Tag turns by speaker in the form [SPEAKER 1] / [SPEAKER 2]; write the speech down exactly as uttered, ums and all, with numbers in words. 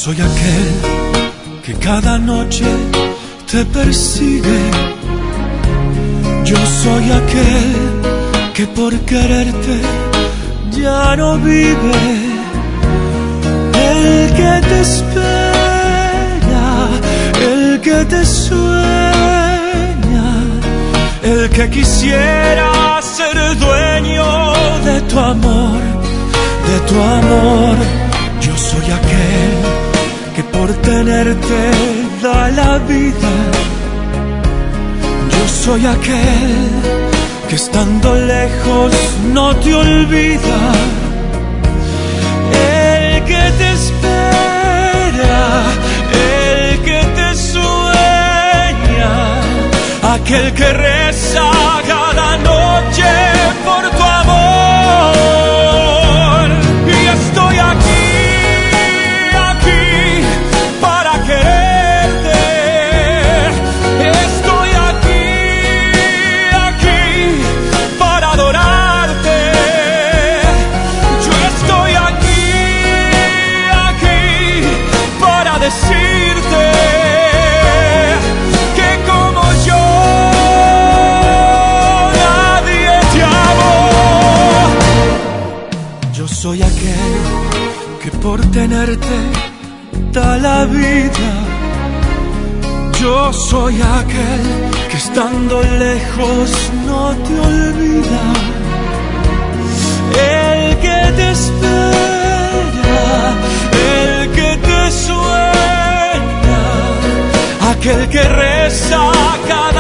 [SPEAKER 1] soy aquel que cada noche te persigue. Yo soy aquel que por quererte ya no vive. El que te espera, el que te sueña, el que quisiera ser dueño de tu amor, de tu amor. Yo soy aquel que por tenerte da la vida. Yo soy aquel que estando lejos no te olvida. El que te espera, el que te sueña, aquel que reza cada noche por tu amor. Y estoy aquí, aquí para quererte. Estoy aquí, aquí para adorarte. Yo estoy aquí, aquí para decirte que como yo nadie te amó. Yo soy aquel que por tenerte da la vida. Yo soy aquel que estando lejos no te olvida. El que te espera, el que te sueña, aquel que reza cada